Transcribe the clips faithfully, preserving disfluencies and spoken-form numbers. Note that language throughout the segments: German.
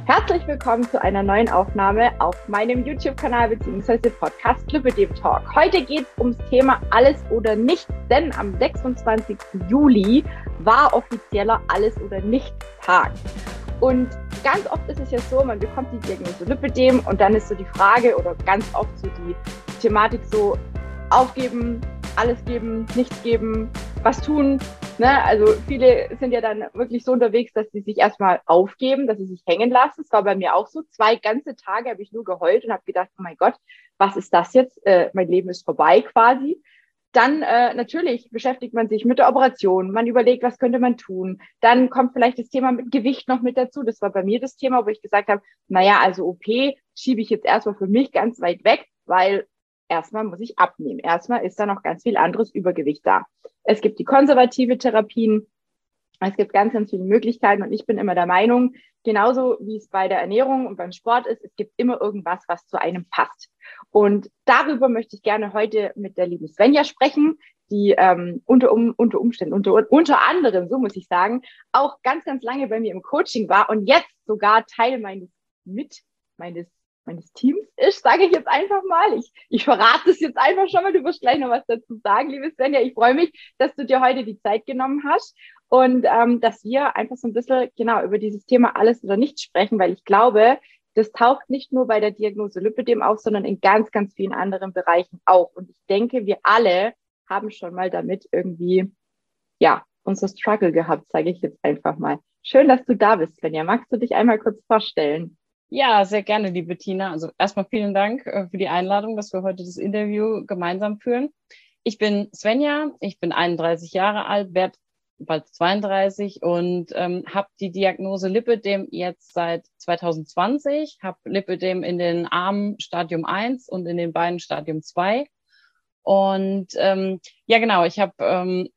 Herzlich willkommen zu einer neuen Aufnahme auf meinem YouTube-Kanal bzw. Podcast Lipödem Talk. Heute geht es ums Thema Alles oder Nichts, denn am sechsundzwanzigsten Juli war offizieller Alles- oder Nichts-Tag. Und ganz oft ist es ja so, man bekommt die Diagnose Lipödem und dann ist so die Frage oder ganz oft so die Thematik so aufgeben, alles geben, nichts geben, was tun. Ne? Also viele sind ja dann wirklich so unterwegs, dass sie sich erstmal aufgeben, dass sie sich hängen lassen. Das war bei mir auch so. Zwei ganze Tage habe ich nur geheult und habe gedacht, oh mein Gott, was ist das jetzt? Äh, mein Leben ist vorbei quasi. Dann äh, natürlich beschäftigt man sich mit der Operation. Man überlegt, was könnte man tun. Dann kommt vielleicht das Thema mit Gewicht noch mit dazu. Das war bei mir das Thema, wo ich gesagt habe, naja, also O P schiebe ich jetzt erstmal für mich ganz weit weg, weil erstmal muss ich abnehmen. Erstmal ist da noch ganz viel anderes Übergewicht da. Es gibt die konservative Therapien. Es gibt ganz, ganz viele Möglichkeiten. Und ich bin immer der Meinung, genauso wie es bei der Ernährung und beim Sport ist, es gibt immer irgendwas, was zu einem passt. Und darüber möchte ich gerne heute mit der lieben Svenja sprechen, die ähm, unter, um, unter Umständen, unter, unter anderem, so muss ich sagen, auch ganz, ganz lange bei mir im Coaching war und jetzt sogar Teil meines mit, meines meines Teams ist, sage ich jetzt einfach mal. Ich, ich verrate es jetzt einfach schon mal, du wirst gleich noch was dazu sagen, liebe Svenja. Ich freue mich, dass du dir heute die Zeit genommen hast und ähm, dass wir einfach so ein bisschen genau über dieses Thema Alles oder Nichts sprechen, weil ich glaube, das taucht nicht nur bei der Diagnose Lipödem auf, sondern in ganz, ganz vielen anderen Bereichen auch. Und ich denke, wir alle haben schon mal damit irgendwie, ja, unser Struggle gehabt, sage ich jetzt einfach mal. Schön, dass du da bist, Svenja. Magst du dich einmal kurz vorstellen? Ja, sehr gerne, liebe Tina. Also erstmal vielen Dank äh, für die Einladung, dass wir heute das Interview gemeinsam führen. Ich bin Svenja, ich bin einunddreißig Jahre alt, werde bald zweiunddreißig und ähm, habe die Diagnose Lipödem jetzt seit zwanzig zwanzig, habe Lipödem in den Armen Stadium eins und in den Beinen Stadium zwei. Und ähm, ja genau, ich habe ähm,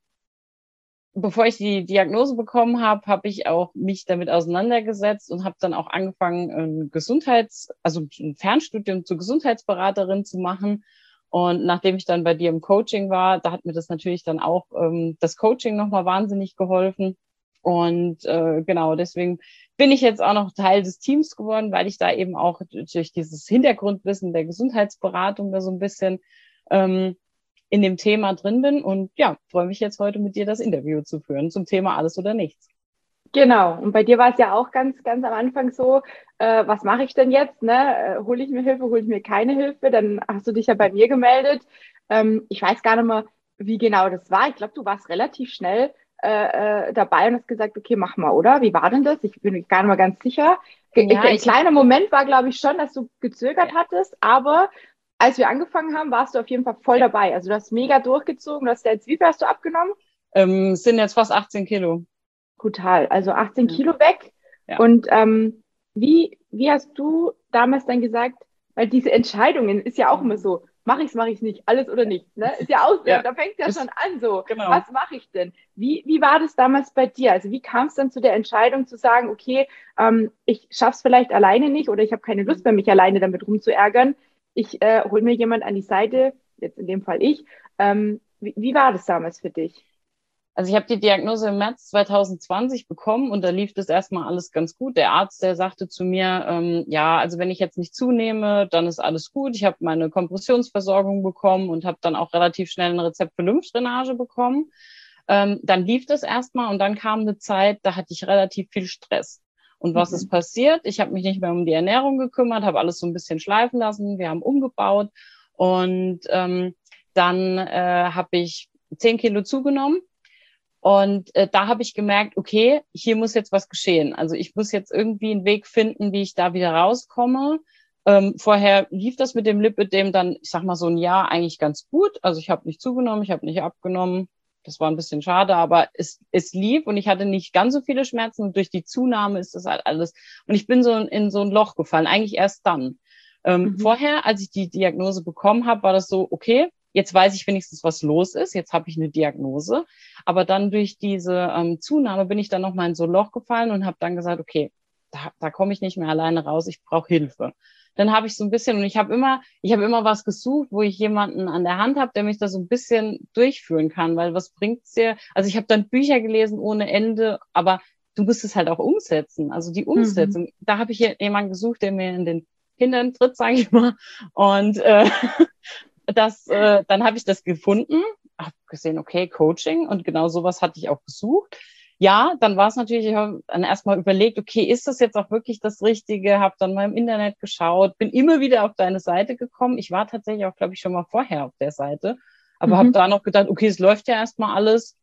bevor ich die Diagnose bekommen habe, habe ich auch mich damit auseinandergesetzt und habe dann auch angefangen, ein Gesundheits-, also ein Fernstudium zur Gesundheitsberaterin zu machen. Und nachdem ich dann bei dir im Coaching war, da hat mir das natürlich dann auch ähm, das Coaching nochmal wahnsinnig geholfen. Und äh, genau, deswegen bin ich jetzt auch noch Teil des Teams geworden, weil ich da eben auch durch dieses Hintergrundwissen der Gesundheitsberatung da so ein bisschen ähm, in dem Thema drin bin und ja, freue mich jetzt heute mit dir das Interview zu führen zum Thema Alles oder Nichts. Genau, und bei dir war es ja auch ganz, ganz am Anfang so, äh, was mache ich denn jetzt? Ne? Äh, hole ich mir Hilfe, hole ich mir keine Hilfe? Dann hast du dich ja bei mir gemeldet. Ähm, ich weiß gar nicht mehr, wie genau das war. Ich glaube, du warst relativ schnell äh, äh, dabei und hast gesagt, okay, mach mal, oder? Wie war denn das? Ich bin mir gar nicht mehr ganz sicher. Ge Ja, ein ich, kleiner Moment war, glaube ich, schon, dass du gezögert hattest, aber als wir angefangen haben, warst du auf jeden Fall voll dabei. Also du hast mega durchgezogen. Du hast jetzt, wie viel hast du abgenommen? ähm, sind jetzt fast achtzehn Kilo. Brutal. Also achtzehn Ja. Kilo weg. Ja. Und ähm, wie, wie hast du damals dann gesagt, weil diese Entscheidungen ist ja auch immer so, mache ich es, mache ich es nicht, alles oder nichts. Ne? Ist ja auch, Ja, da fängt ja ist, schon an so, genau. was mache ich denn? Wie, wie war das damals bei dir? Also wie kam es dann zu der Entscheidung zu sagen, okay, ähm, ich schaff's vielleicht alleine nicht oder ich habe keine Lust mehr, mich alleine damit rumzuärgern. Ich äh, hole mir jemand an die Seite, jetzt in dem Fall ich. Ähm, wie, wie war das damals für dich? Also ich habe die Diagnose im März zwanzig zwanzig bekommen und da lief das erstmal alles ganz gut. Der Arzt, der sagte zu mir, ähm, ja, also wenn ich jetzt nicht zunehme, dann ist alles gut. Ich habe meine Kompressionsversorgung bekommen und habe dann auch relativ schnell ein Rezept für Lymphdrainage bekommen. Ähm, dann lief das erstmal und dann kam eine Zeit, da hatte ich relativ viel Stress. Und was Mhm. ist passiert? Ich habe mich nicht mehr um die Ernährung gekümmert, habe alles so ein bisschen schleifen lassen. Wir haben umgebaut und ähm, dann äh, habe ich zehn Kilo zugenommen. Und äh, da habe ich gemerkt, okay, hier muss jetzt was geschehen. Also ich muss jetzt irgendwie einen Weg finden, wie ich da wieder rauskomme. Ähm, vorher lief das mit dem Lipödem dann, ich sag mal, so ein Jahr eigentlich ganz gut. Also ich habe nicht zugenommen, ich habe nicht abgenommen. Das war ein bisschen schade, aber es, es lief und ich hatte nicht ganz so viele Schmerzen. Und durch die Zunahme ist das halt alles. Und ich bin so in, in so ein Loch gefallen, eigentlich erst dann. Ähm, Mhm. Vorher, als ich die Diagnose bekommen habe, war das so, okay, jetzt weiß ich wenigstens, was los ist. Jetzt habe ich eine Diagnose. Aber dann durch diese ähm, Zunahme bin ich dann nochmal in so ein Loch gefallen und habe dann gesagt, okay, da, da komme ich nicht mehr alleine raus, ich brauche Hilfe. Dann habe ich so ein bisschen, und ich habe immer, ich habe immer was gesucht, wo ich jemanden an der Hand habe, der mich da so ein bisschen durchführen kann, weil was bringt's dir? Also ich habe dann Bücher gelesen ohne Ende, aber du musst es halt auch umsetzen. Also die Umsetzung, mhm. da habe ich jemanden gesucht, der mir in den Hintern tritt, sage ich mal. Und äh, das, äh, dann habe ich das gefunden, habe gesehen, okay, Coaching und genau sowas hatte ich auch gesucht. Ja, dann war es natürlich, ich habe dann erstmal überlegt, okay, ist das jetzt auch wirklich das Richtige? Habe dann mal im Internet geschaut, bin immer wieder auf deine Seite gekommen. Ich war tatsächlich auch, glaube ich, schon mal vorher auf der Seite, aber mhm. habe da noch gedacht, okay, es läuft ja erstmal alles.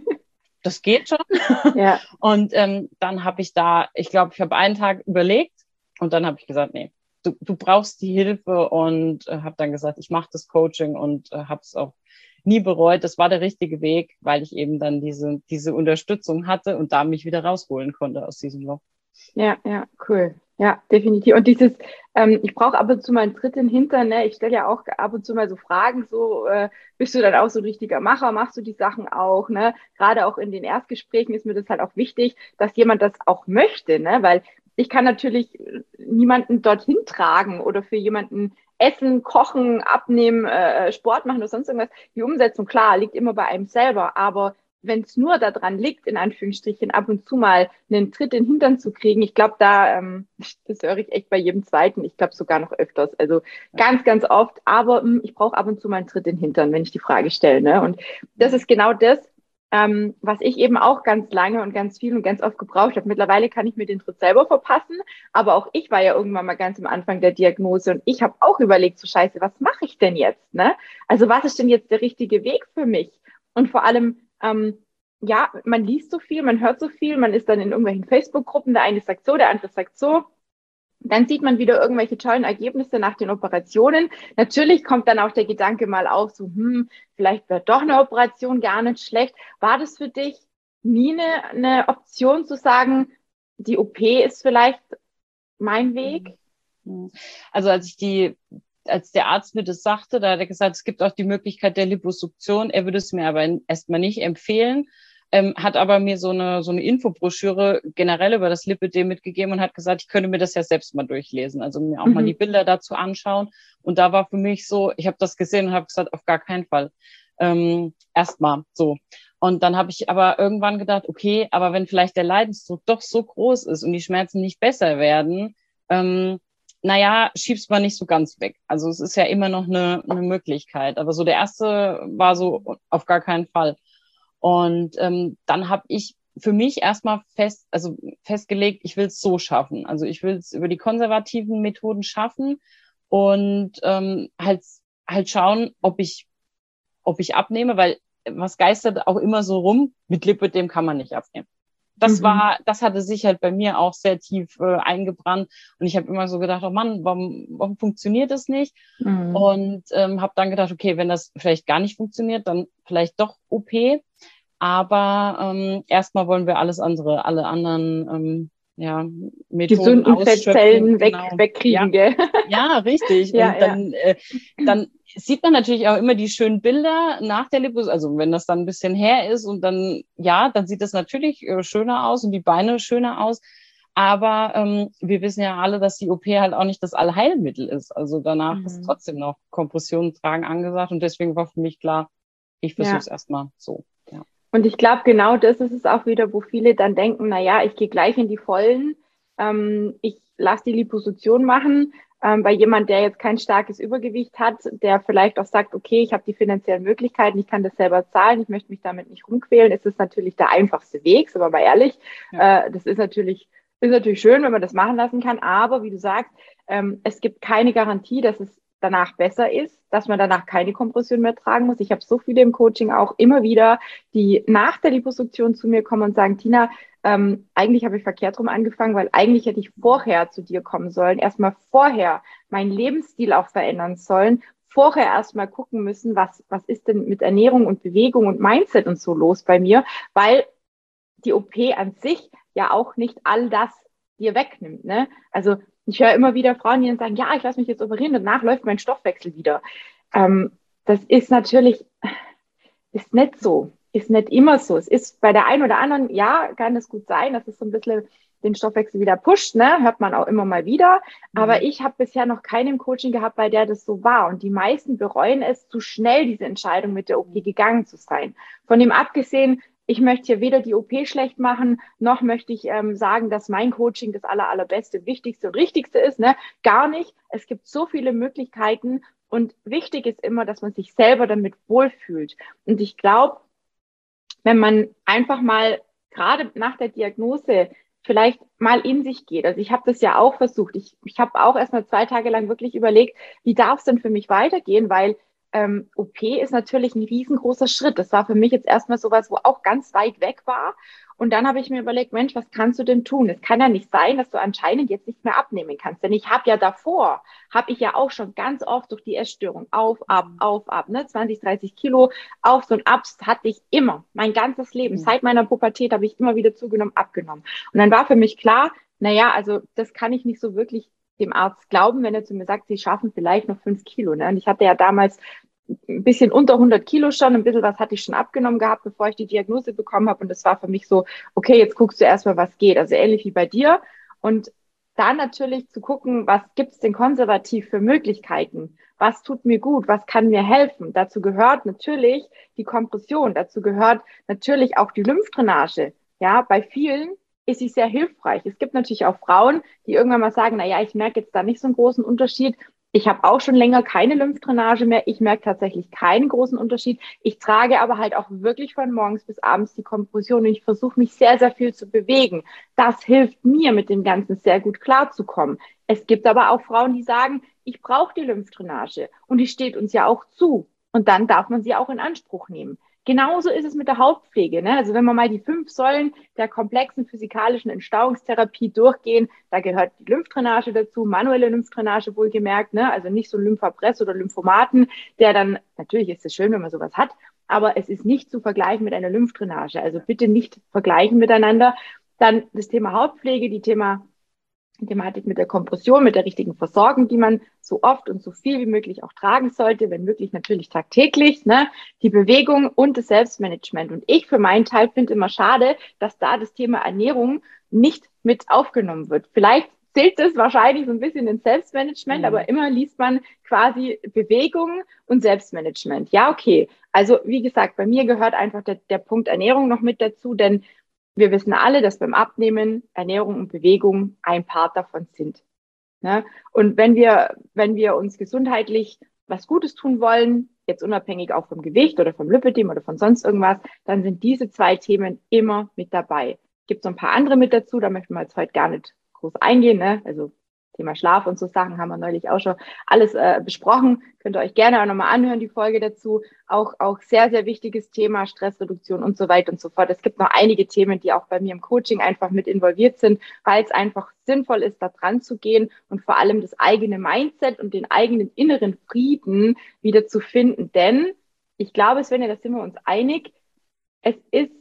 Das geht schon. Ja. Und ähm, dann habe ich da, ich glaube, ich habe einen Tag überlegt und dann habe ich gesagt, nee, du, du brauchst die Hilfe und äh, habe dann gesagt, ich mache das Coaching und äh, habe es auch nie bereut. Das war der richtige Weg, weil ich eben dann diese, diese Unterstützung hatte und da mich wieder rausholen konnte aus diesem Loch. Ja, ja, cool. Ja, definitiv. Und dieses, ähm, ich brauche ab und zu mal einen Tritt in den Hintern, ne? Ich stelle ja auch ab und zu mal so Fragen, so, äh, bist du dann auch so ein richtiger Macher? Machst du die Sachen auch, ne? Gerade auch in den Erstgesprächen ist mir das halt auch wichtig, dass jemand das auch möchte, ne? Weil ich kann natürlich niemanden dorthin tragen oder für jemanden Essen, Kochen, Abnehmen, äh, Sport machen oder sonst irgendwas. Die Umsetzung, klar, liegt immer bei einem selber, aber wenn es nur daran liegt, in Anführungsstrichen, ab und zu mal einen Tritt in den Hintern zu kriegen, ich glaube, da, ähm, das höre ich echt bei jedem Zweiten, ich glaube sogar noch öfters, also ganz, ganz oft, aber mh, ich brauche ab und zu mal einen Tritt in den Hintern, wenn ich die Frage stelle, ne? Und das ist genau das, ähm, was ich eben auch ganz lange und ganz viel und ganz oft gebraucht habe. Mittlerweile kann ich mir den Tritt selber verpassen, aber auch ich war ja irgendwann mal ganz am Anfang der Diagnose und ich habe auch überlegt, so scheiße, was mache ich denn jetzt, ne? Also was ist denn jetzt der richtige Weg für mich? Und vor allem, Ähm, ja, man liest so viel, man hört so viel, man ist dann in irgendwelchen Facebook-Gruppen, der eine sagt so, der andere sagt so. Dann sieht man wieder irgendwelche tollen Ergebnisse nach den Operationen. Natürlich kommt dann auch der Gedanke mal auf, so, hm, vielleicht wäre doch eine Operation gar nicht schlecht. War das für dich nie eine, eine Option zu sagen, die O P ist vielleicht mein Weg? Also als ich die als der Arzt mir das sagte, da hat er gesagt, es gibt auch die Möglichkeit der Liposuktion. Er würde es mir aber erstmal nicht empfehlen, ähm, hat aber mir so eine so eine Infobroschüre generell über das Lipödem mitgegeben und hat gesagt, ich könnte mir das ja selbst mal durchlesen, also mir auch mhm. mal die Bilder dazu anschauen. Und da war für mich so, ich habe das gesehen und habe gesagt, auf gar keinen Fall. Ähm, erstmal so. Und dann habe ich aber irgendwann gedacht, okay, aber wenn vielleicht der Leidensdruck doch so groß ist und die Schmerzen nicht besser werden, ähm, naja, schiebst man nicht so ganz weg. Also es ist ja immer noch eine, eine Möglichkeit. Aber so der erste war so auf gar keinen Fall. Und ähm, dann habe ich für mich erstmal fest, also festgelegt, ich will es so schaffen. Also ich will es über die konservativen Methoden schaffen und ähm, halt halt schauen, ob ich ob ich abnehme, weil was geistert auch immer so rum, mit Lipödem kann man nicht abnehmen. Das mhm. war, das hatte sich halt bei mir auch sehr tief äh, eingebrannt und ich habe immer so gedacht, oh Mann, warum, warum funktioniert das nicht? Mhm. Und ähm, habe dann gedacht, okay, wenn das vielleicht gar nicht funktioniert, dann vielleicht doch O P. Aber ähm, erstmal wollen wir alles andere, alle anderen ähm, ja, Methoden gesunden Fettzellen weg, genau. wegkriegen, ja. gell? Ja, richtig. ja, und dann, ja. äh, dann sieht man natürlich auch immer die schönen Bilder nach der Lipos, also wenn das dann ein bisschen her ist und dann, ja, dann sieht das natürlich äh, schöner aus und die Beine schöner aus. Aber ähm, wir wissen ja alle, dass die O P halt auch nicht das Allheilmittel ist. Also danach mhm. ist trotzdem noch Kompressionen tragen angesagt und deswegen war für mich klar, ich versuche es ja. erstmal so. Ja. Und ich glaube, genau das ist es auch wieder, wo viele dann denken, na ja, ich gehe gleich in die Vollen, ähm, ich lasse die Liposuktion machen. Ähm, bei jemand, der jetzt kein starkes Übergewicht hat, der vielleicht auch sagt, okay, ich habe die finanziellen Möglichkeiten, ich kann das selber zahlen, ich möchte mich damit nicht rumquälen, ist es natürlich der einfachste Weg, sind wir mal ehrlich. Ja. Äh, das ist natürlich, ist natürlich schön, wenn man das machen lassen kann, aber wie du sagst, ähm, es gibt keine Garantie, dass es danach besser ist, dass man danach keine Kompression mehr tragen muss. Ich habe so viele im Coaching auch immer wieder, die nach der Liposuktion zu mir kommen und sagen, Tina, ähm, eigentlich habe ich verkehrt rum angefangen, weil eigentlich hätte ich vorher zu dir kommen sollen, erstmal vorher meinen Lebensstil auch verändern sollen, vorher erstmal gucken müssen, was, was ist denn mit Ernährung und Bewegung und Mindset und so los bei mir, weil die O P an sich ja auch nicht all das dir wegnimmt, ne? Also ich höre immer wieder Frauen, die dann sagen, ja, ich lasse mich jetzt operieren, danach läuft mein Stoffwechsel wieder. Ähm, das ist natürlich, ist nicht so, ist nicht immer so. Es ist bei der einen oder anderen, ja, kann es gut sein, dass es so ein bisschen den Stoffwechsel wieder pusht, ne? Hört man auch immer mal wieder. Aber mhm. ich habe bisher noch keinen Coaching gehabt, bei der das so war. Und die meisten bereuen es, zu schnell diese Entscheidung mit der O P gegangen zu sein. Von dem abgesehen, ich möchte hier weder die O P schlecht machen, noch möchte ich ähm, sagen, dass mein Coaching das aller, allerbeste, wichtigste und richtigste ist. Ne? Gar nicht. Es gibt so viele Möglichkeiten und wichtig ist immer, dass man sich selber damit wohlfühlt. Und ich glaube, wenn man einfach mal gerade nach der Diagnose vielleicht mal in sich geht. Also ich habe das ja auch versucht. Ich, ich habe auch erst mal zwei Tage lang wirklich überlegt, wie darf es denn für mich weitergehen, weil ähm, O P ist natürlich ein riesengroßer Schritt. Das war für mich jetzt erstmal sowas, wo auch ganz weit weg war. Und dann habe ich mir überlegt, Mensch, was kannst du denn tun? Es kann ja nicht sein, dass du anscheinend jetzt nicht mehr abnehmen kannst. Denn ich habe ja davor, habe ich ja auch schon ganz oft durch die Essstörung auf, ab, auf, ab, ne, zwanzig, dreißig Kilo, Aufs und Abs hatte ich immer, mein ganzes Leben. Seit meiner Pubertät habe ich immer wieder zugenommen, abgenommen. Und dann war für mich klar, naja, also das kann ich nicht so wirklich dem Arzt glauben, wenn er zu mir sagt, sie schaffen vielleicht noch fünf Kilo. Ne? Und ich hatte ja damals ein bisschen unter hundert Kilo schon, ein bisschen was hatte ich schon abgenommen gehabt, bevor ich die Diagnose bekommen habe. Und das war für mich so, okay, jetzt guckst du erstmal, was geht. Also ähnlich wie bei dir. Und dann natürlich zu gucken, was gibt's denn konservativ für Möglichkeiten? Was tut mir gut? Was kann mir helfen? Dazu gehört natürlich die Kompression. Dazu gehört natürlich auch die Lymphdrainage. Ja, bei vielen ist sie sehr hilfreich. Es gibt natürlich auch Frauen, die irgendwann mal sagen, na ja, ich merke jetzt da nicht so einen großen Unterschied. Ich habe auch schon länger keine Lymphdrainage mehr. Ich merke tatsächlich keinen großen Unterschied. Ich trage aber halt auch wirklich von morgens bis abends die Kompression und ich versuche mich sehr, sehr viel zu bewegen. Das hilft mir, mit dem Ganzen sehr gut klarzukommen. Es gibt aber auch Frauen, die sagen, ich brauche die Lymphdrainage und die steht uns ja auch zu. Und dann darf man sie auch in Anspruch nehmen. Genauso ist es mit der Hautpflege. Ne? Also wenn wir mal die fünf Säulen der komplexen physikalischen Entstauungstherapie durchgehen, da gehört die Lymphdrainage dazu, manuelle Lymphdrainage wohlgemerkt, ne? Also nicht so ein Lymphapress oder Lymphomaten, der dann, natürlich ist es schön, wenn man sowas hat, aber es ist nicht zu vergleichen mit einer Lymphdrainage. Also bitte nicht vergleichen miteinander. Dann das Thema Hautpflege, die Thema Thematik mit der Kompression, mit der richtigen Versorgung, die man so oft und so viel wie möglich auch tragen sollte, wenn möglich natürlich tagtäglich, ne? Die Bewegung und das Selbstmanagement. Und ich für meinen Teil finde immer schade, dass da das Thema Ernährung nicht mit aufgenommen wird. Vielleicht zählt das wahrscheinlich so ein bisschen ins Selbstmanagement, mhm. aber immer liest man quasi Bewegung und Selbstmanagement. Ja, okay. Also wie gesagt, bei mir gehört einfach der, der Punkt Ernährung noch mit dazu, denn wir wissen alle, dass beim Abnehmen Ernährung und Bewegung ein Part davon sind. Ne? Und wenn wir, wenn wir uns gesundheitlich was Gutes tun wollen, jetzt unabhängig auch vom Gewicht oder vom Lipödem oder von sonst irgendwas, dann sind diese zwei Themen immer mit dabei. Gibt so ein paar andere mit dazu, da möchten wir jetzt heute gar nicht groß eingehen. Ne? Also Thema Schlaf und so Sachen haben wir neulich auch schon alles äh, besprochen. Könnt ihr euch gerne auch nochmal anhören, die Folge dazu. Auch, auch sehr, sehr wichtiges Thema, Stressreduktion und so weiter und so fort. Es gibt noch einige Themen, die auch bei mir im Coaching einfach mit involviert sind, weil es einfach sinnvoll ist, da dran zu gehen und vor allem das eigene Mindset und den eigenen inneren Frieden wieder zu finden. Denn ich glaube, Svenja, da sind wir uns einig, es ist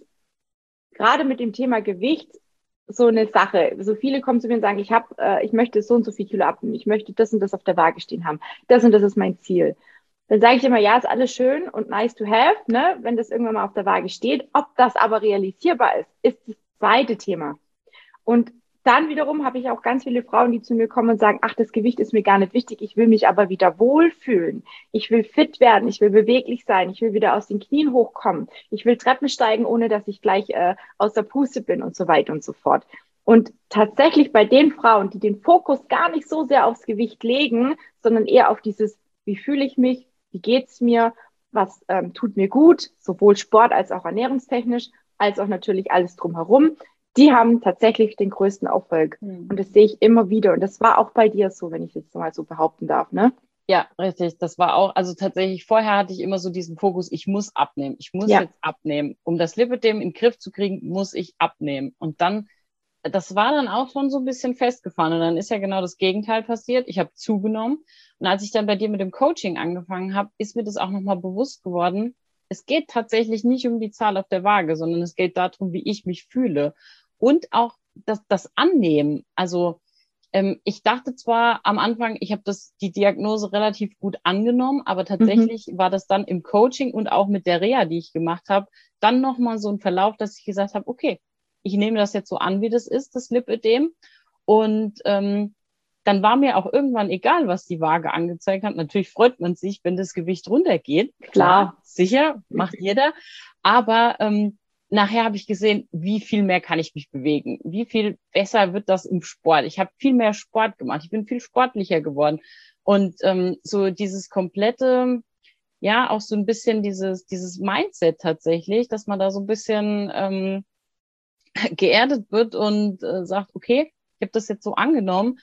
gerade mit dem Thema Gewicht so eine Sache. So viele kommen zu mir und sagen, ich habe, äh, ich möchte so und so viel Kilo abnehmen. Ich möchte das und das auf der Waage stehen haben. Das und das ist mein Ziel. Dann sage ich immer, ja, ist alles schön und nice to have, ne, wenn das irgendwann mal auf der Waage steht. Ob das aber realisierbar ist, ist das zweite Thema. Und dann wiederum habe ich auch ganz viele Frauen, die zu mir kommen und sagen, ach, das Gewicht ist mir gar nicht wichtig, ich will mich aber wieder wohlfühlen. Ich will fit werden, ich will beweglich sein, ich will wieder aus den Knien hochkommen, ich will Treppen steigen, ohne dass ich gleich äh, aus der Puste bin und so weiter und so fort. Und tatsächlich bei den Frauen, die den Fokus gar nicht so sehr aufs Gewicht legen, sondern eher auf dieses, wie fühle ich mich, wie geht's mir, was ähm, tut mir gut, sowohl Sport als auch ernährungstechnisch, als auch natürlich alles drumherum, die haben tatsächlich den größten Erfolg. Mhm. Und das sehe ich immer wieder. Und das war auch bei dir so, wenn ich jetzt mal so behaupten darf, ne? Ja, richtig. Das war auch, also tatsächlich, vorher hatte ich immer so diesen Fokus, ich muss abnehmen. Ich muss ja. jetzt abnehmen. Um das Lipödem in den Griff zu kriegen, muss ich abnehmen. Und dann, das war dann auch schon so ein bisschen festgefahren. Und dann ist ja genau das Gegenteil passiert. Ich habe zugenommen. Und als ich dann bei dir mit dem Coaching angefangen habe, ist mir das auch nochmal bewusst geworden. Es geht tatsächlich nicht um die Zahl auf der Waage, sondern es geht darum, wie ich mich fühle. Und auch das, das Annehmen. Also ähm, ich dachte zwar am Anfang, ich habe das die Diagnose relativ gut angenommen, aber tatsächlich mhm. war das dann im Coaching und auch mit der Reha, die ich gemacht habe, dann nochmal so ein Verlauf, dass ich gesagt habe, okay, ich nehme das jetzt so an, wie das ist, das Lipödem. Und ähm, dann war mir auch irgendwann egal, was die Waage angezeigt hat. Natürlich freut man sich, wenn das Gewicht runtergeht. Klar, sicher, macht jeder. Aber ähm, nachher habe ich gesehen, wie viel mehr kann ich mich bewegen, wie viel besser wird das im Sport. Ich habe viel mehr Sport gemacht, ich bin viel sportlicher geworden. Und ähm, so dieses komplette, ja, auch so ein bisschen dieses dieses Mindset tatsächlich, dass man da so ein bisschen ähm, geerdet wird und äh, sagt, okay, ich habe das jetzt so angenommen.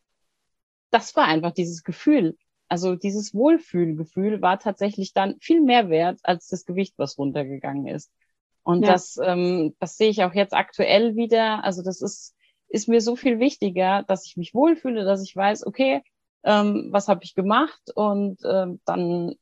Das war einfach dieses Gefühl. Also dieses Wohlfühlgefühl war tatsächlich dann viel mehr wert als das Gewicht, was runtergegangen ist. Und Ja. das, ähm, das sehe ich auch jetzt aktuell wieder. Also das ist, ist mir so viel wichtiger, dass ich mich wohlfühle, dass ich weiß, okay, ähm, was habe ich gemacht? Und ähm, dann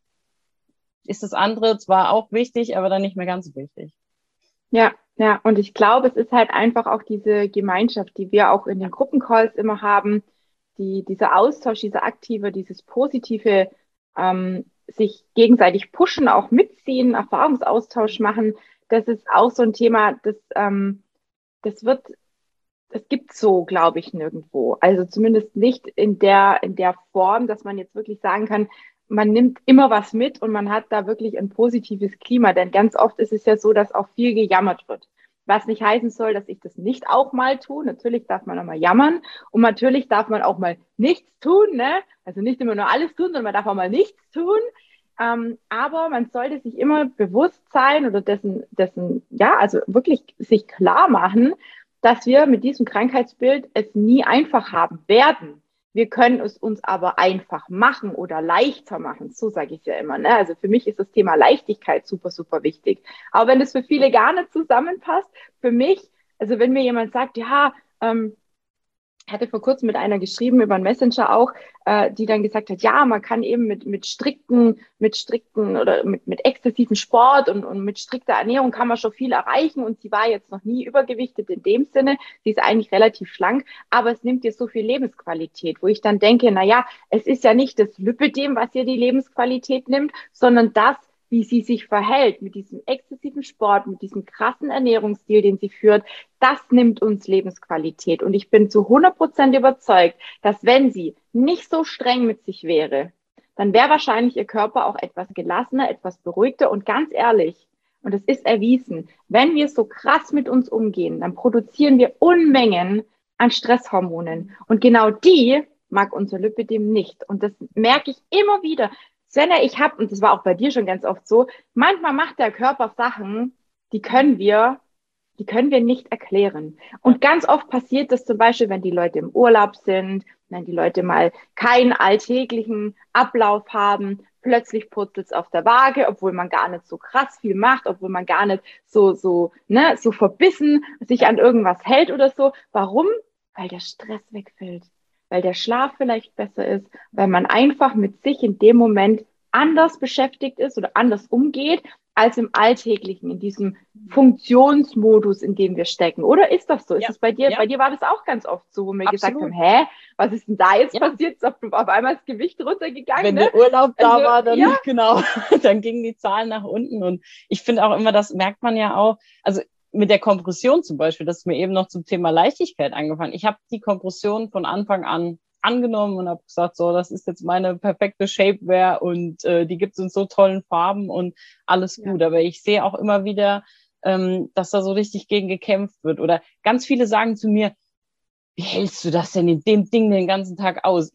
ist das andere zwar auch wichtig, aber dann nicht mehr ganz so wichtig. Ja, ja, und ich glaube, es ist halt einfach auch diese Gemeinschaft, die wir auch in den Gruppencalls immer haben, die, dieser Austausch, dieser aktive, dieses positive, ähm, sich gegenseitig pushen, auch mitziehen, Erfahrungsaustausch machen, das ist auch so ein Thema, das, ähm, das wird, das gibt's so, glaube ich, nirgendwo. Also zumindest nicht in der, in der Form, dass man jetzt wirklich sagen kann, man nimmt immer was mit und man hat da wirklich ein positives Klima. Denn ganz oft ist es ja so, dass auch viel gejammert wird. Was nicht heißen soll, dass ich das nicht auch mal tue. Natürlich darf man auch mal jammern und natürlich darf man auch mal nichts tun, ne? Also nicht immer nur alles tun, sondern man darf auch mal nichts tun. Ähm, aber man sollte sich immer bewusst sein oder dessen, dessen, ja, also wirklich sich klar machen, dass wir mit diesem Krankheitsbild es nie einfach haben werden. Wir können es uns aber einfach machen oder leichter machen. So sage ich es ja immer. Ne? Also für mich ist das Thema Leichtigkeit super, super wichtig. Aber wenn es für viele gar nicht zusammenpasst, für mich, also wenn mir jemand sagt, ja, ähm, hatte vor kurzem mit einer geschrieben über einen Messenger auch, äh, die dann gesagt hat, ja, man kann eben mit, mit strikten, mit strikten oder mit, mit exzessiven Sport und, und mit strikter Ernährung kann man schon viel erreichen und sie war jetzt noch nie übergewichtet in dem Sinne. Sie ist eigentlich relativ schlank, aber es nimmt ihr so viel Lebensqualität, wo ich dann denke, na ja, es ist ja nicht das Lipödem, was ihr die Lebensqualität nimmt, sondern das, wie sie sich verhält mit diesem exzessiven Sport, mit diesem krassen Ernährungsstil, den sie führt, das nimmt uns Lebensqualität. Und ich bin zu hundert Prozent überzeugt, dass wenn sie nicht so streng mit sich wäre, dann wäre wahrscheinlich ihr Körper auch etwas gelassener, etwas beruhigter. Und ganz ehrlich, und es ist erwiesen, wenn wir so krass mit uns umgehen, dann produzieren wir Unmengen an Stresshormonen. Und genau die mag unser Lipidem nicht. Und das merke ich immer wieder. Svenja, ich habe, und das war auch bei dir schon ganz oft so, manchmal macht der Körper Sachen, die können wir, die können wir nicht erklären. Und ganz oft passiert das zum Beispiel, wenn die Leute im Urlaub sind, wenn die Leute mal keinen alltäglichen Ablauf haben, plötzlich purzelt es auf der Waage, obwohl man gar nicht so krass viel macht, obwohl man gar nicht so, so, ne, so verbissen sich an irgendwas hält oder so. Warum? Weil der Stress wegfällt, weil der Schlaf vielleicht besser ist, weil man einfach mit sich in dem Moment anders beschäftigt ist oder anders umgeht als im Alltäglichen, in diesem Funktionsmodus, in dem wir stecken. Oder ist das so? Ist Ja, es bei dir? ja, Bei dir war das auch ganz oft so, wo wir gesagt haben, absolut. hä, was ist denn da jetzt Ja. passiert? Ist auf, auf einmal das Gewicht runtergegangen, Wenn ne? der Urlaub da Also, war, dann ja. genau, dann gingen die Zahlen nach unten. Und ich finde auch immer, das merkt man ja auch, also mit der Kompression zum Beispiel, das ist mir eben noch zum Thema Leichtigkeit angefangen. Ich habe die Kompression von Anfang an angenommen und habe gesagt, so, das ist jetzt meine perfekte Shapewear und äh, die gibt es in so tollen Farben und alles gut. Ja. Aber ich sehe auch immer wieder, ähm, dass da so richtig gegen gekämpft wird. Oder ganz viele sagen zu mir, wie hältst du das denn in dem Ding den ganzen Tag aus?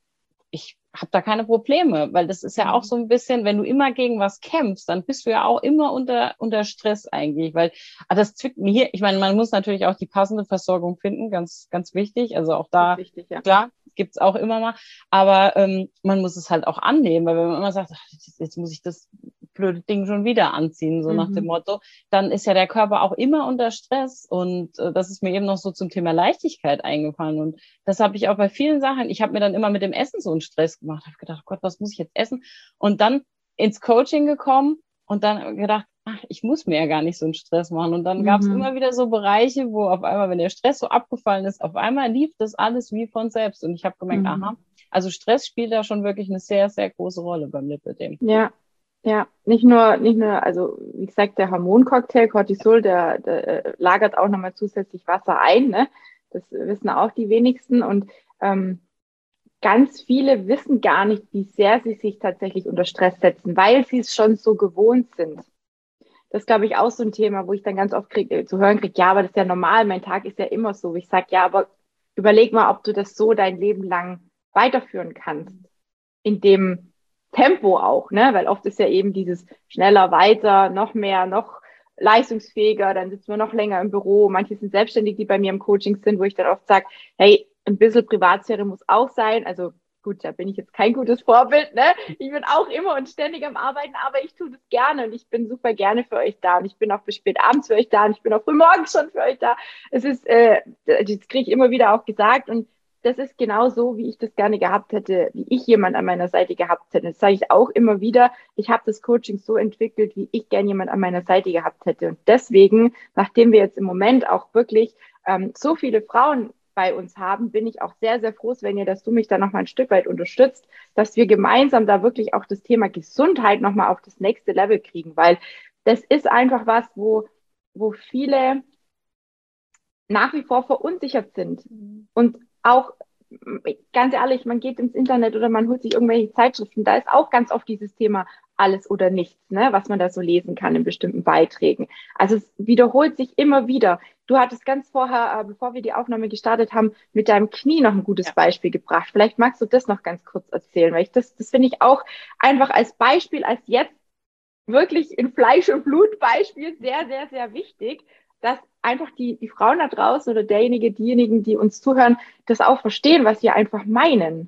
Ich habe da keine Probleme, weil das ist ja auch so ein bisschen, wenn du immer gegen was kämpfst, dann bist du ja auch immer unter unter Stress eigentlich, weil ah, das zwickt mir hier. Ich meine, man muss natürlich auch die passende Versorgung finden, ganz ganz wichtig. Also auch da, wichtig, ja. Klar, gibt's auch immer mal, aber ähm, man muss es halt auch annehmen, weil wenn man immer sagt, ach, jetzt muss ich das blöde Ding schon wieder anziehen, so mhm. nach dem Motto, dann ist ja der Körper auch immer unter Stress und äh, das ist mir eben noch so zum Thema Leichtigkeit eingefallen und das habe ich auch bei vielen Sachen, ich habe mir dann immer mit dem Essen so einen Stress gemacht, habe gedacht, Gott, was muss ich jetzt essen? Und dann ins Coaching gekommen und dann gedacht, ach, ich muss mir ja gar nicht so einen Stress machen und dann mhm. gab es immer wieder so Bereiche, wo auf einmal, wenn der Stress so abgefallen ist, auf einmal lief das alles wie von selbst und ich habe gemerkt, mhm. aha, also Stress spielt da schon wirklich eine sehr, sehr große Rolle beim Lipödem. Ja. Ja, nicht nur, nicht nur, also wie gesagt, der Hormoncocktail Cortisol, der, der lagert auch nochmal zusätzlich Wasser ein, ne? Das wissen auch die wenigsten und ähm, ganz viele wissen gar nicht, wie sehr sie sich tatsächlich unter Stress setzen, weil sie es schon so gewohnt sind. das ist, glaube ich, auch so ein Thema, wo ich dann ganz oft krieg, zu hören kriege, ja, aber das ist ja normal, mein Tag ist ja immer so. Ich sage, ja, aber überleg mal, ob du das so dein Leben lang weiterführen kannst. In dem Tempo auch, ne? Weil oft ist ja eben dieses schneller, weiter, noch mehr, noch leistungsfähiger, dann sitzen wir noch länger im Büro. Manche sind selbstständig, die bei mir im Coaching sind, wo ich dann oft sage, hey, ein bisschen Privatsphäre muss auch sein. Also gut, da bin ich jetzt kein gutes Vorbild, ne? Ich bin auch immer und ständig am Arbeiten, aber ich tue das gerne und ich bin super gerne für euch da und ich bin auch bis spät abends für euch da und ich bin auch früh morgens schon für euch da. Es ist, äh, das kriege ich immer wieder auch gesagt und das ist genau so, wie ich das gerne gehabt hätte, wie ich jemand an meiner Seite gehabt hätte. Das sage ich auch immer wieder. Ich habe das Coaching so entwickelt, wie ich gerne jemand an meiner Seite gehabt hätte. Und deswegen, nachdem wir jetzt im Moment auch wirklich ähm, so viele Frauen bei uns haben, bin ich auch sehr, sehr froh, Svenja, dass du mich da nochmal ein Stück weit unterstützt, dass wir gemeinsam da wirklich auch das Thema Gesundheit nochmal auf das nächste Level kriegen, weil das ist einfach was, wo, wo viele nach wie vor verunsichert sind. Und auch, ganz ehrlich, man geht ins Internet oder man holt sich irgendwelche Zeitschriften, da ist auch ganz oft dieses Thema alles oder nichts, ne, was man da so lesen kann in bestimmten Beiträgen. Also es wiederholt sich immer wieder. Du hattest ganz vorher, äh, bevor wir die Aufnahme gestartet haben, mit deinem Knie noch ein gutes Ja. Beispiel gebracht. Vielleicht magst du das noch ganz kurz erzählen, weil ich das, das finde ich auch einfach als Beispiel, als jetzt wirklich in Fleisch und Blut Beispiel sehr, sehr, sehr wichtig, dass einfach die, die Frauen da draußen oder derjenige, diejenigen, die uns zuhören, das auch verstehen, was wir einfach meinen.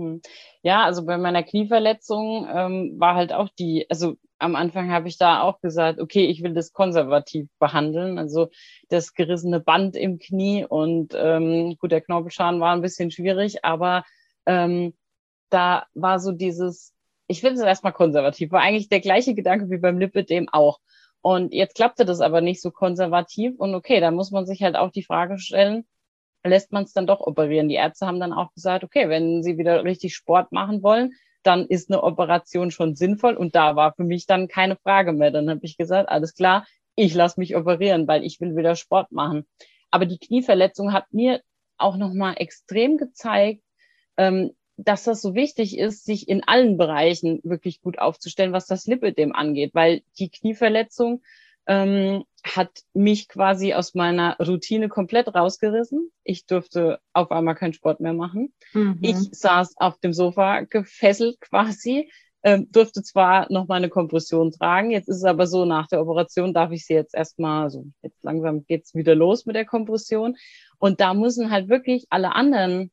Ja, also bei meiner Knieverletzung ähm, war halt auch die, also am Anfang habe ich da auch gesagt, okay, ich will das konservativ behandeln, also das gerissene Band im Knie und ähm, gut, der Knorpelschaden war ein bisschen schwierig, aber ähm, da war so dieses, ich finde es erstmal konservativ, war eigentlich der gleiche Gedanke wie beim Lipödem auch. Und jetzt klappte das aber nicht so konservativ und okay, da muss man sich halt auch die Frage stellen, lässt man es dann doch operieren? Die Ärzte haben dann auch gesagt, okay, wenn sie wieder richtig Sport machen wollen, dann ist eine Operation schon sinnvoll und da war für mich dann keine Frage mehr. Dann habe ich gesagt, alles klar, ich lasse mich operieren, weil ich will wieder Sport machen. Aber die Knieverletzung hat mir auch nochmal extrem gezeigt, ähm, dass das so wichtig ist, sich in allen Bereichen wirklich gut aufzustellen, was das Lipödem angeht, weil die Knieverletzung ähm, hat mich quasi aus meiner Routine komplett rausgerissen. Ich durfte auf einmal keinen Sport mehr machen. Mhm. Ich saß auf dem Sofa gefesselt quasi, ähm, durfte zwar noch meine Kompression tragen, jetzt ist es aber so, nach der Operation darf ich sie jetzt erstmal, so jetzt langsam geht's wieder los mit der Kompression und da müssen halt wirklich alle anderen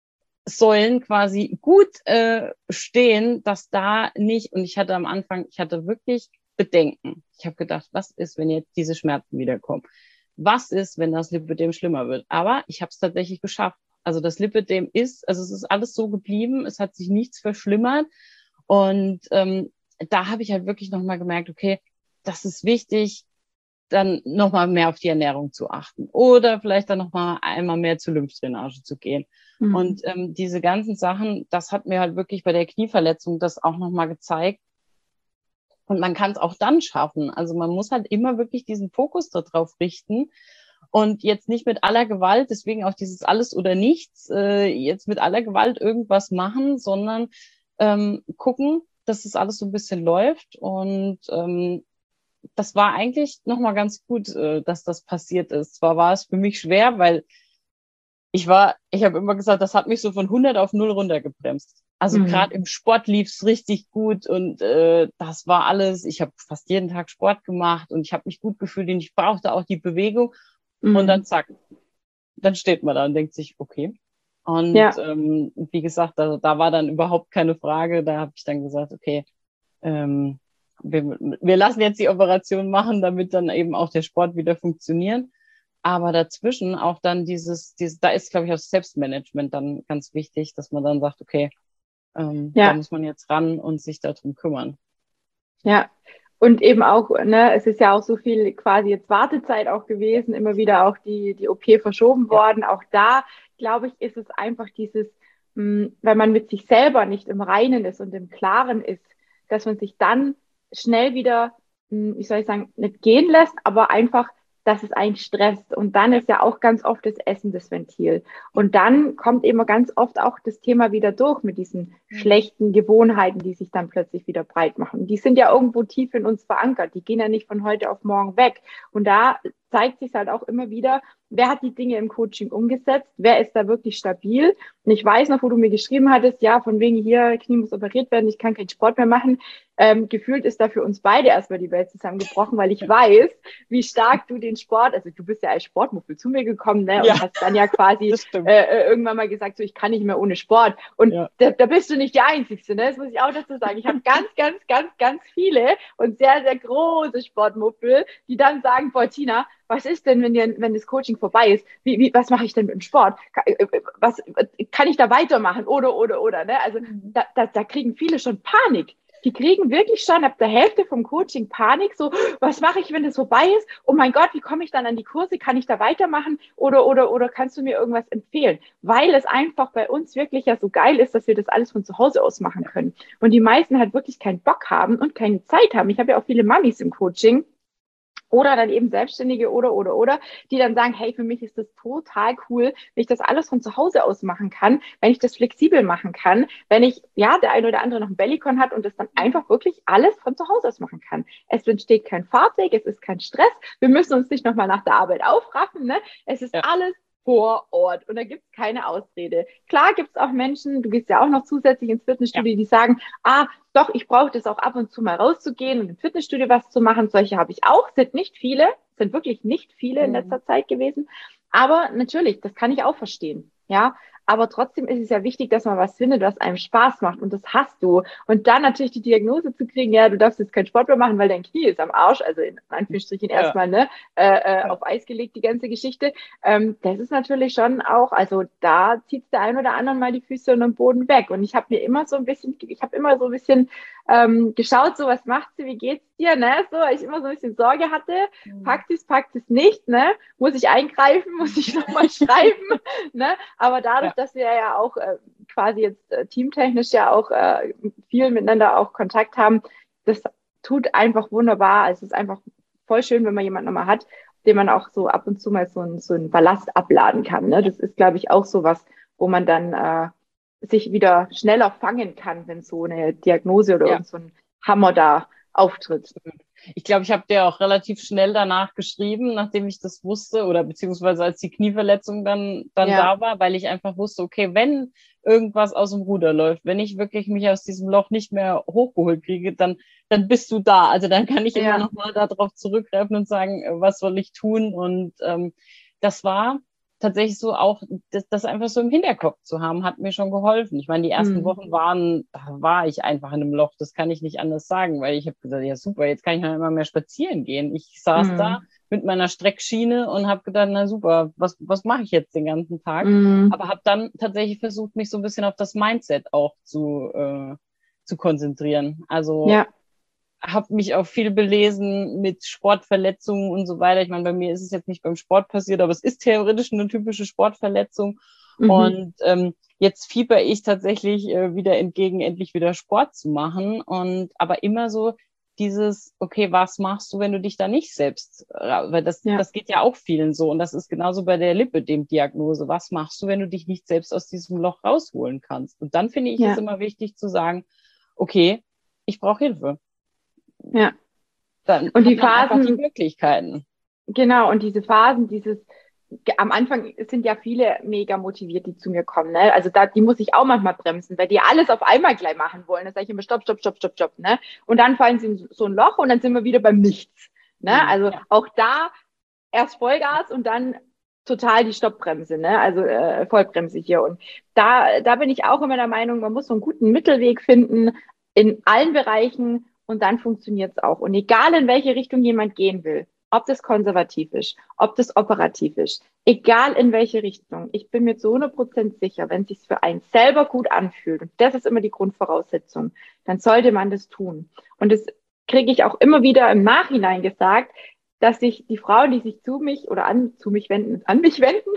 Säulen quasi gut äh, stehen, dass da nicht, und ich hatte am Anfang, ich hatte wirklich Bedenken. Ich habe gedacht, was ist, wenn jetzt diese Schmerzen wiederkommen? Was ist, wenn das Lipödem schlimmer wird? Aber ich habe es tatsächlich geschafft. Also das Lipödem ist, also es ist alles so geblieben, es hat sich nichts verschlimmert und ähm, da habe ich halt wirklich nochmal gemerkt, okay, das ist wichtig, dann nochmal mehr auf die Ernährung zu achten oder vielleicht dann nochmal einmal mehr zur Lymphdrainage zu gehen. Mhm. Und ähm, diese ganzen Sachen, das hat mir halt wirklich bei der Knieverletzung das auch nochmal gezeigt. Und man kann es auch dann schaffen. Also man muss halt immer wirklich diesen Fokus darauf richten und jetzt nicht mit aller Gewalt, deswegen auch dieses alles oder nichts, äh, jetzt mit aller Gewalt irgendwas machen, sondern ähm, gucken, dass das alles so ein bisschen läuft und ähm, das war eigentlich nochmal ganz gut, äh, dass das passiert ist. Zwar war es für mich schwer, weil ich war, ich habe immer gesagt, das hat mich so von hundert auf null runtergebremst. Also mhm. gerade im Sport lief's richtig gut und äh, das war alles. Ich habe fast jeden Tag Sport gemacht und ich habe mich gut gefühlt und ich brauchte auch die Bewegung. Mhm. Und dann zack, dann steht man da und denkt sich, okay. Und ja. ähm, wie gesagt, da, da war dann überhaupt keine Frage. Da habe ich dann gesagt, okay, ähm, Wir, wir lassen jetzt die Operation machen, damit dann eben auch der Sport wieder funktioniert. Aber dazwischen auch dann dieses, dieses da ist, glaube ich, auch Selbstmanagement dann ganz wichtig, dass man dann sagt, okay, ähm, ja. da muss man jetzt ran und sich darum kümmern. Ja, und eben auch, ne, es ist ja auch so viel quasi jetzt Wartezeit auch gewesen, immer wieder auch die, die O P verschoben worden. Ja. Auch da, glaube ich, ist es einfach dieses, mh, wenn man mit sich selber nicht im Reinen ist und im Klaren ist, dass man sich dann schnell wieder, wie soll ich sagen, nicht gehen lässt, aber einfach dass es einen stresst. Und dann ist ja auch ganz oft das Essen das Ventil. Und dann kommt immer ganz oft auch das Thema wieder durch mit diesen schlechten Gewohnheiten, die sich dann plötzlich wieder breit machen. Die sind ja irgendwo tief in uns verankert. Die gehen ja nicht von heute auf morgen weg. Und da zeigt sich halt auch immer wieder, wer hat die Dinge im Coaching umgesetzt, wer ist da wirklich stabil. Und ich weiß noch, wo du mir geschrieben hattest, ja, von wegen hier, Knie muss operiert werden, ich kann keinen Sport mehr machen. Ähm, gefühlt ist da für uns beide erstmal die Welt zusammengebrochen, weil ich weiß, wie stark du den Sport, also du bist ja als Sportmuffel zu mir gekommen, ne, und ja, hast dann ja quasi äh, irgendwann mal gesagt, so ich kann nicht mehr ohne Sport. Und ja, da, da bist du nicht die Einzige, ne? Das muss ich auch dazu sagen. Ich habe ganz, ganz, ganz, ganz viele und sehr, sehr große Sportmuffel, die dann sagen, boah, Tina, was ist denn, wenn, die, wenn das Coaching vorbei ist? Wie, wie, was mache ich denn mit dem Sport? Was, kann ich da weitermachen? Oder, oder, oder. Ne? Also da, da, da kriegen viele schon Panik. Die kriegen wirklich schon ab der Hälfte vom Coaching Panik. So, was mache ich, wenn das vorbei ist? Oh mein Gott, wie komme ich dann an die Kurse? Kann ich da weitermachen? Oder, oder, oder kannst du mir irgendwas empfehlen? Weil es einfach bei uns wirklich ja so geil ist, dass wir das alles von zu Hause aus machen können. Und die meisten halt wirklich keinen Bock haben und keine Zeit haben. Ich habe ja auch viele Mamis im Coaching. Oder dann eben Selbstständige oder, oder, oder, die dann sagen, hey, für mich ist das total cool, wenn ich das alles von zu Hause aus machen kann, wenn ich das flexibel machen kann, wenn ich, ja, der eine oder andere noch ein Bellycon hat und das dann einfach wirklich alles von zu Hause aus machen kann. Es entsteht kein Fahrtweg, es ist kein Stress, wir müssen uns nicht nochmal nach der Arbeit aufraffen, ne? Es ist ja alles vor Ort und da gibt es keine Ausrede. Klar gibt es auch Menschen, du gehst ja auch noch zusätzlich ins Fitnessstudio, ja, die sagen, ah, doch, ich brauche das auch ab und zu mal rauszugehen und im Fitnessstudio was zu machen. Solche habe ich auch, sind nicht viele, sind wirklich nicht viele in letzter Zeit gewesen. Aber natürlich, das kann ich auch verstehen, ja. Aber trotzdem ist es ja wichtig, dass man was findet, was einem Spaß macht. Und das hast du. Und dann natürlich die Diagnose zu kriegen, ja, du darfst jetzt keinen Sport mehr machen, weil dein Knie ist am Arsch. Also in Anführungsstrichen ja. erstmal ne, äh, äh, auf Eis gelegt, die ganze Geschichte. Ähm, das ist natürlich schon auch, also da zieht der ein oder anderen mal die Füße und den Boden weg. Und ich habe mir immer so ein bisschen, ich habe immer so ein bisschen ähm, geschaut, so was macht sie, wie geht's dir, ne? So, weil ich immer so ein bisschen Sorge hatte, mhm. packt es, packt es nicht, ne? Muss ich eingreifen, muss ich nochmal schreiben, ne? Aber dadurch, ja. dass wir ja auch äh, quasi jetzt äh, teamtechnisch ja auch äh, viel miteinander auch Kontakt haben, das tut einfach wunderbar. Also es ist einfach voll schön, wenn man jemanden nochmal hat, den man auch so ab und zu mal so, ein, so einen Ballast abladen kann, ne? Das ist, glaube ich, auch so was, wo man dann äh, sich wieder schneller fangen kann, wenn so eine Diagnose oder ja. irgend so ein Hammer da auftritt. Ich glaube, ich habe dir auch relativ schnell danach geschrieben, nachdem ich das wusste oder beziehungsweise als die Knieverletzung dann, dann ja. da war, weil ich einfach wusste, okay, wenn irgendwas aus dem Ruder läuft, wenn ich wirklich mich aus diesem Loch nicht mehr hochgeholt kriege, dann, dann bist du da. Also dann kann ich ja. immer noch mal darauf zurückgreifen und sagen, was soll ich tun? Und ähm, das war tatsächlich so auch, das, das einfach so im Hinterkopf zu haben, hat mir schon geholfen. Ich meine, die ersten mhm. Wochen waren, da war ich einfach in einem Loch, das kann ich nicht anders sagen, weil ich habe gesagt, ja super, jetzt kann ich noch immer mehr spazieren gehen. Ich saß mhm. da mit meiner Streckschiene und habe gedacht, na super, was, was mache ich jetzt den ganzen Tag? Mhm. Aber habe dann tatsächlich versucht, mich so ein bisschen auf das Mindset auch zu, äh, zu konzentrieren. Also ja. habe mich auch viel belesen mit Sportverletzungen und so weiter. Ich meine, bei mir ist es jetzt nicht beim Sport passiert, aber es ist theoretisch eine typische Sportverletzung. Mhm. Und ähm, jetzt fieber ich tatsächlich äh, wieder entgegen, endlich wieder Sport zu machen. Und aber immer so dieses, okay, was machst du, wenn du dich da nicht selbst, weil das, ja. das geht ja auch vielen so. Und das ist genauso bei der Lipödem-Diagnose. Was machst du, wenn du dich nicht selbst aus diesem Loch rausholen kannst? Und dann finde ich ja. es immer wichtig zu sagen, okay, ich brauche Hilfe. Ja. Dann und die Phasen, die Möglichkeiten. Genau, und diese Phasen, dieses, am Anfang sind ja viele mega motiviert, die zu mir kommen, ne? Also da, die muss ich auch manchmal bremsen, weil die alles auf einmal gleich machen wollen. Da sage ich immer, stopp, stopp, stopp, stopp, stopp, ne? Und dann fallen sie in so ein Loch und dann sind wir wieder beim Nichts, ne? Mhm, also ja. auch da erst Vollgas und dann total die Stoppbremse, ne? Also äh, Vollbremse hier. Und da, da bin ich auch immer der Meinung, man muss so einen guten Mittelweg finden in allen Bereichen. Und dann funktioniert es auch. Und egal, in welche Richtung jemand gehen will, ob das konservativ ist, ob das operativ ist, egal in welche Richtung, ich bin mir zu hundert Prozent sicher, wenn es sich für einen selber gut anfühlt, und das ist immer die Grundvoraussetzung, dann sollte man das tun. Und das kriege ich auch immer wieder im Nachhinein gesagt, dass sich die Frauen, die sich zu mich oder an, zu mich wenden, an mich wenden,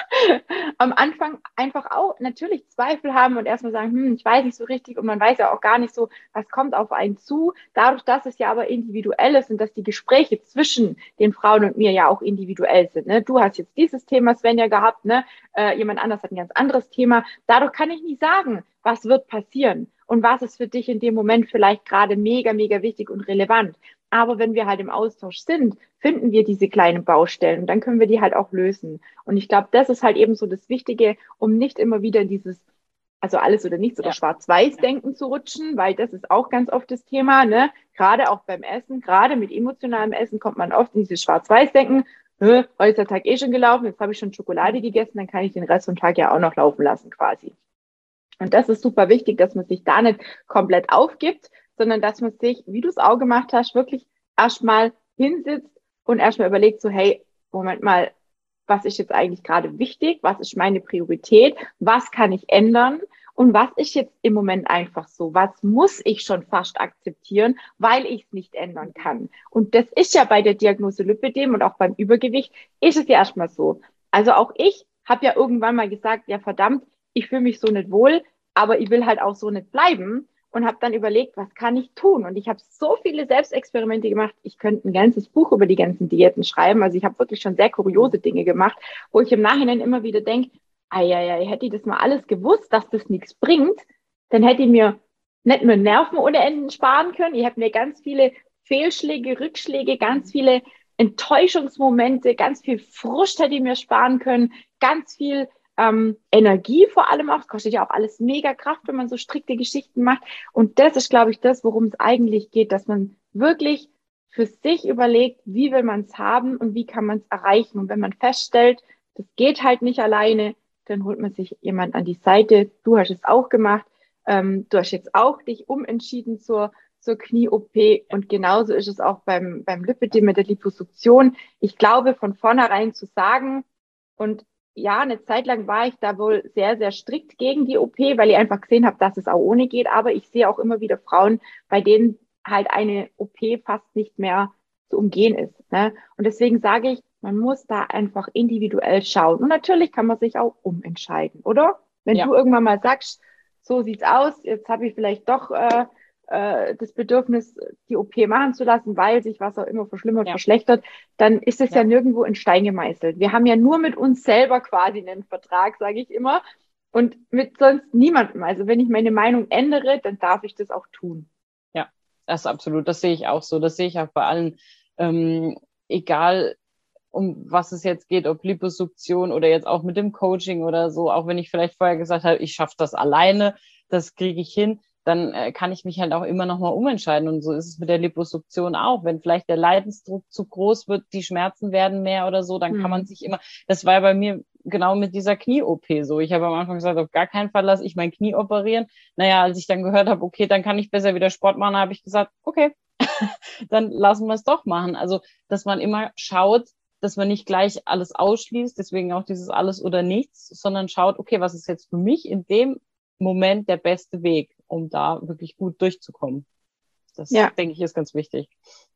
am Anfang einfach auch natürlich Zweifel haben und erstmal sagen, hm, ich weiß nicht so richtig und man weiß ja auch gar nicht so, was kommt auf einen zu. Dadurch, dass es ja aber individuell ist und dass die Gespräche zwischen den Frauen und mir ja auch individuell sind. Ne? Du hast jetzt dieses Thema, Svenja, gehabt, ne? Äh, jemand anders hat ein ganz anderes Thema. Dadurch kann ich nicht sagen, was wird passieren und was ist für dich in dem Moment vielleicht gerade mega, mega wichtig und relevant. Aber wenn wir halt im Austausch sind, finden wir diese kleinen Baustellen und dann können wir die halt auch lösen. Und ich glaube, das ist halt eben so das Wichtige, um nicht immer wieder in dieses, also alles oder nichts oder Ja. Schwarz-Weiß-Denken zu rutschen, weil das ist auch ganz oft das Thema, ne? Gerade auch beim Essen, gerade mit emotionalem Essen kommt man oft in dieses Schwarz-Weiß-Denken. Heute ist der Tag eh schon gelaufen, jetzt habe ich schon Schokolade gegessen, dann kann ich den Rest vom Tag ja auch noch laufen lassen quasi. Und das ist super wichtig, dass man sich da nicht komplett aufgibt, sondern dass man sich, wie du es auch gemacht hast, wirklich erstmal hinsitzt und erstmal überlegt, so, hey, Moment mal, was ist jetzt eigentlich gerade wichtig? Was ist meine Priorität? Was kann ich ändern? Und was ist jetzt im Moment einfach so? Was muss ich schon fast akzeptieren, weil ich es nicht ändern kann? Und das ist ja bei der Diagnose Lipödem und auch beim Übergewicht, ist es ja erstmal so. Also auch ich habe ja irgendwann mal gesagt, ja verdammt, ich fühle mich so nicht wohl, aber ich will halt auch so nicht bleiben und habe dann überlegt, was kann ich tun? Und ich habe so viele Selbstexperimente gemacht, ich könnte ein ganzes Buch über die ganzen Diäten schreiben. Also ich habe wirklich schon sehr kuriose Dinge gemacht, wo ich im Nachhinein immer wieder denke, ei, hätte ich das mal alles gewusst, dass das nichts bringt, dann hätte ich mir nicht nur Nerven ohne Enden sparen können, ich hätte mir ganz viele Fehlschläge, Rückschläge, ganz viele Enttäuschungsmomente, ganz viel Frust hätte ich mir sparen können, ganz viel ähm, Energie vor allem auch. Es kostet ja auch alles mega Kraft, wenn man so strikte Geschichten macht. Und das ist, glaube ich, das, worum es eigentlich geht, dass man wirklich für sich überlegt, wie will man es haben und wie kann man es erreichen. Und wenn man feststellt, das geht halt nicht alleine, dann holt man sich jemand an die Seite. Du hast es auch gemacht. Ähm, du hast jetzt auch dich umentschieden zur zur Knie-O P und genauso ist es auch beim, beim Lipödem mit der Liposuktion. Ich glaube, von vornherein zu sagen, und ja, eine Zeit lang war ich da wohl sehr, sehr strikt gegen die O P, weil ich einfach gesehen habe, dass es auch ohne geht, aber ich sehe auch immer wieder Frauen, bei denen halt eine O P fast nicht mehr zu umgehen ist. Ne? Und deswegen sage ich, man muss da einfach individuell schauen. Und natürlich kann man sich auch umentscheiden, oder? Wenn Ja. du irgendwann mal sagst, so sieht's aus, jetzt habe ich vielleicht doch äh, das Bedürfnis, die O P machen zu lassen, weil sich was auch immer verschlimmert, ja. verschlechtert, dann ist es ja. ja nirgendwo in Stein gemeißelt. Wir haben ja nur mit uns selber quasi einen Vertrag, sage ich immer, und mit sonst niemandem. Also wenn ich meine Meinung ändere, dann darf ich das auch tun. Ja, das ist absolut. Das sehe ich auch so. Das sehe ich auch bei allen, ähm, egal um was es jetzt geht, ob Liposuktion oder jetzt auch mit dem Coaching oder so, auch wenn ich vielleicht vorher gesagt habe, ich schaffe das alleine, das kriege ich hin, dann äh, kann ich mich halt auch immer noch mal umentscheiden. Und so ist es mit der Liposuktion auch. Wenn vielleicht der Leidensdruck zu groß wird, die Schmerzen werden mehr oder so, dann hm. kann man sich immer, das war bei mir genau mit dieser Knie-O P so. Ich habe am Anfang gesagt, auf gar keinen Fall lasse ich mein Knie operieren. Naja, als ich dann gehört habe, okay, dann kann ich besser wieder Sport machen, habe ich gesagt, okay, dann lassen wir es doch machen. Also, dass man immer schaut, dass man nicht gleich alles ausschließt, deswegen auch dieses alles oder nichts, sondern schaut, okay, was ist jetzt für mich in dem Moment der beste Weg, um da wirklich gut durchzukommen. Das, ja. denke ich, ist ganz wichtig.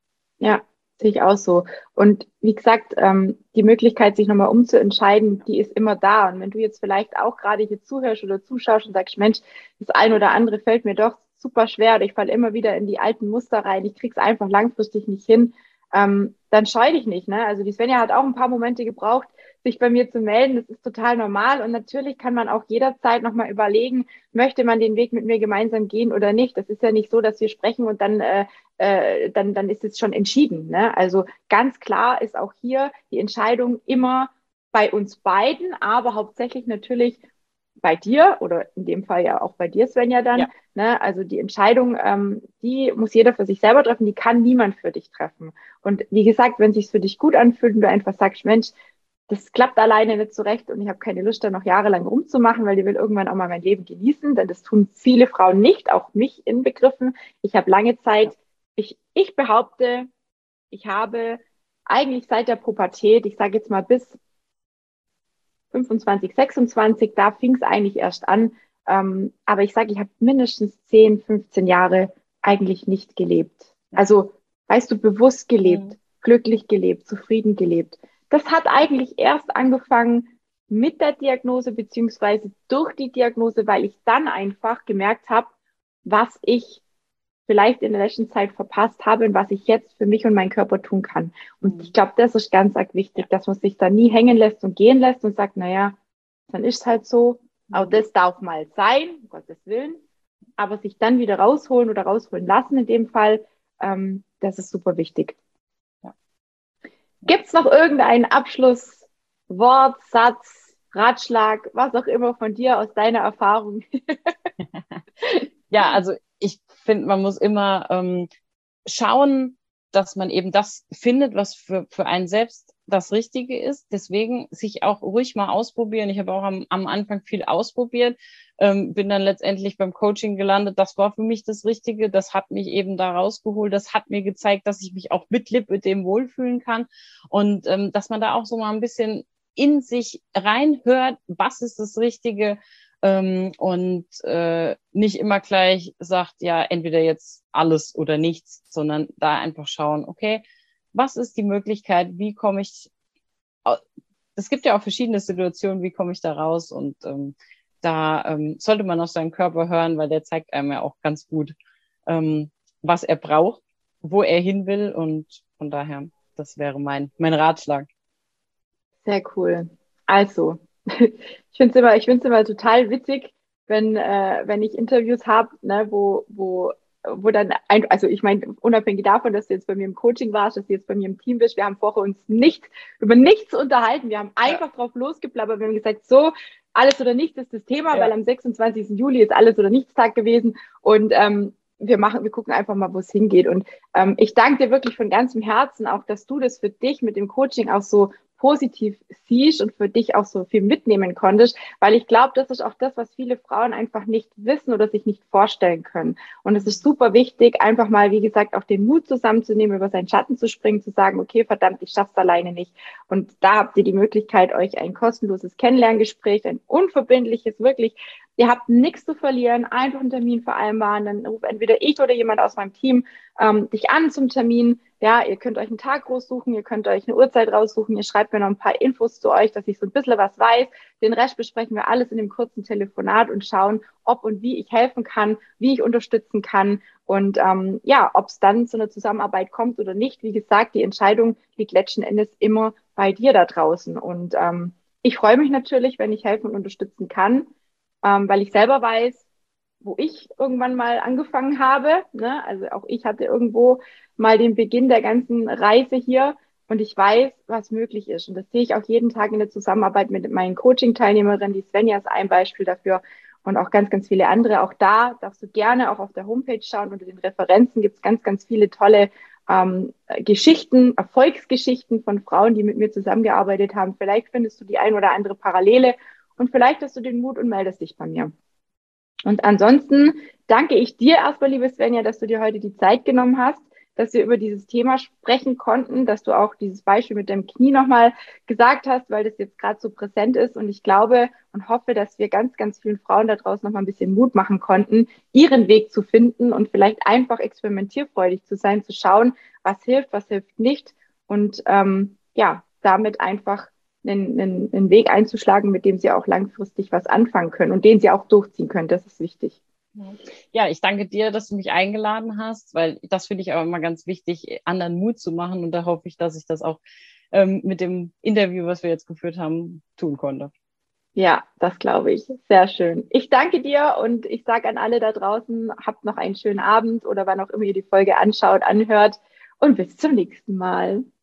Ja, sehe ich auch so. Und wie gesagt, ähm, die Möglichkeit, sich nochmal umzuentscheiden, die ist immer da. Und wenn du jetzt vielleicht auch gerade hier zuhörst oder zuschaust und sagst, Mensch, das eine oder andere fällt mir doch super schwer oder ich falle immer wieder in die alten Muster rein, ich krieg's einfach langfristig nicht hin, ähm, dann scheu dich nicht. Ne? Also die Svenja hat auch ein paar Momente gebraucht, sich bei mir zu melden. Das ist total normal. Und natürlich kann man auch jederzeit nochmal überlegen, möchte man den Weg mit mir gemeinsam gehen oder nicht. Das ist ja nicht so, dass wir sprechen und dann, äh, äh, dann, dann ist es schon entschieden. Ne? Also ganz klar ist auch hier die Entscheidung immer bei uns beiden, aber hauptsächlich natürlich bei dir oder in dem Fall ja auch bei dir, Svenja, dann. Ja. Ne? Also die Entscheidung, ähm, die muss jeder für sich selber treffen, die kann niemand für dich treffen. Und wie gesagt, wenn es sich für dich gut anfühlt und du einfach sagst, Mensch, das klappt alleine nicht zurecht und ich habe keine Lust, da noch jahrelang rumzumachen, weil ich will irgendwann auch mal mein Leben genießen, denn das tun viele Frauen nicht, auch mich inbegriffen. Ich habe lange Zeit, ich, ich behaupte, ich habe eigentlich seit der Pubertät, ich sage jetzt mal bis fünfundzwanzig, sechsundzwanzig, da fing es eigentlich erst an. Ähm, aber ich sage, ich habe mindestens zehn, fünfzehn Jahre eigentlich nicht gelebt. Also, weißt du, bewusst gelebt, mhm. glücklich gelebt, zufrieden gelebt. Das hat eigentlich erst angefangen mit der Diagnose beziehungsweise durch die Diagnose, weil ich dann einfach gemerkt habe, was ich vielleicht in der letzten Zeit verpasst habe und was ich jetzt für mich und meinen Körper tun kann. Und ich glaube, das ist ganz arg wichtig, dass man sich da nie hängen lässt und gehen lässt und sagt, naja, dann ist es halt so, auch das darf mal sein, um Gottes Willen, aber sich dann wieder rausholen oder rausholen lassen in dem Fall, ähm, das ist super wichtig. Ja. Gibt es noch irgendeinen Abschlusswort, Satz, Ratschlag, was auch immer von dir aus deiner Erfahrung? Ja, also ich finde, man muss immer ähm, schauen, dass man eben das findet, was für, für einen selbst das Richtige ist. Deswegen sich auch ruhig mal ausprobieren. Ich habe auch am, am Anfang viel ausprobiert, ähm, bin dann letztendlich beim Coaching gelandet. Das war für mich das Richtige. Das hat mich eben da rausgeholt. Das hat mir gezeigt, dass ich mich auch mit Lipödem wohlfühlen kann und ähm, dass man da auch so mal ein bisschen in sich reinhört, was ist das Richtige, ähm, und äh, nicht immer gleich sagt, ja, entweder jetzt alles oder nichts, sondern da einfach schauen, okay, was ist die Möglichkeit, wie komme ich, es gibt ja auch verschiedene Situationen, wie komme ich da raus und ähm, da ähm, sollte man auf seinen Körper hören, weil der zeigt einem ja auch ganz gut, ähm, was er braucht, wo er hin will und von daher, das wäre mein, mein Ratschlag. Sehr cool. Also, ich finde es immer, ich find's immer total witzig, wenn, äh, wenn ich Interviews habe, ne, wo, wo, wo dann, ein, also ich meine, unabhängig davon, dass du jetzt bei mir im Coaching warst, dass du jetzt bei mir im Team bist, wir haben vorher uns nicht über nichts unterhalten, wir haben einfach ja. drauf losgeplappert, wir haben gesagt, so, alles oder nichts ist das Thema, ja. weil am sechsundzwanzigsten Juli ist alles oder nichts Tag gewesen und ähm, wir machen, wir gucken einfach mal, wo es hingeht. Und ähm, ich danke dir wirklich von ganzem Herzen auch, dass du das für dich mit dem Coaching auch so positiv siehst und für dich auch so viel mitnehmen konntest, weil ich glaube, das ist auch das, was viele Frauen einfach nicht wissen oder sich nicht vorstellen können. Und es ist super wichtig, einfach mal, wie gesagt, auch den Mut zusammenzunehmen, über seinen Schatten zu springen, zu sagen, okay, verdammt, ich schaff's alleine nicht. Und da habt ihr die Möglichkeit, euch ein kostenloses Kennenlerngespräch, ein unverbindliches, wirklich, ihr habt nichts zu verlieren, einfach einen Termin vereinbaren, dann ruft entweder ich oder jemand aus meinem Team ähm, dich an zum Termin. Ja, ihr könnt euch einen Tag raussuchen, ihr könnt euch eine Uhrzeit raussuchen, ihr schreibt mir noch ein paar Infos zu euch, dass ich so ein bisschen was weiß. Den Rest besprechen wir alles in dem kurzen Telefonat und schauen, ob und wie ich helfen kann, wie ich unterstützen kann und ähm, ja, ob es dann zu einer Zusammenarbeit kommt oder nicht. Wie gesagt, die Entscheidung liegt letzten Endes immer bei dir da draußen und ähm, ich freue mich natürlich, wenn ich helfen und unterstützen kann, ähm, weil ich selber weiß, wo ich irgendwann mal angefangen habe. Ne? Also auch ich hatte irgendwo mal den Beginn der ganzen Reise hier und ich weiß, was möglich ist. Und das sehe ich auch jeden Tag in der Zusammenarbeit mit meinen Coaching-Teilnehmerinnen. Die Svenja ist ein Beispiel dafür und auch ganz, ganz viele andere. Auch da darfst du gerne auch auf der Homepage schauen. Unter den Referenzen gibt es ganz, ganz viele tolle ähm, Geschichten, Erfolgsgeschichten von Frauen, die mit mir zusammengearbeitet haben. Vielleicht findest du die ein oder andere Parallele und vielleicht hast du den Mut und meldest dich bei mir. Und ansonsten danke ich dir erstmal, liebe Svenja, dass du dir heute die Zeit genommen hast, dass wir über dieses Thema sprechen konnten, dass du auch dieses Beispiel mit dem Knie nochmal gesagt hast, weil das jetzt gerade so präsent ist. Und ich glaube und hoffe, dass wir ganz, ganz vielen Frauen da draußen nochmal ein bisschen Mut machen konnten, ihren Weg zu finden und vielleicht einfach experimentierfreudig zu sein, zu schauen, was hilft, was hilft nicht. Und ähm, ja, damit einfach einen, einen, einen Weg einzuschlagen, mit dem sie auch langfristig was anfangen können und den sie auch durchziehen können. Das ist wichtig. Ja, ich danke dir, dass du mich eingeladen hast, weil das finde ich auch immer ganz wichtig, anderen Mut zu machen. Und da hoffe ich, dass ich das auch ähm, mit dem Interview, was wir jetzt geführt haben, tun konnte. Ja, das glaube ich. Sehr schön. Ich danke dir und ich sage an alle da draußen, habt noch einen schönen Abend oder wann auch immer ihr die Folge anschaut, anhört und bis zum nächsten Mal.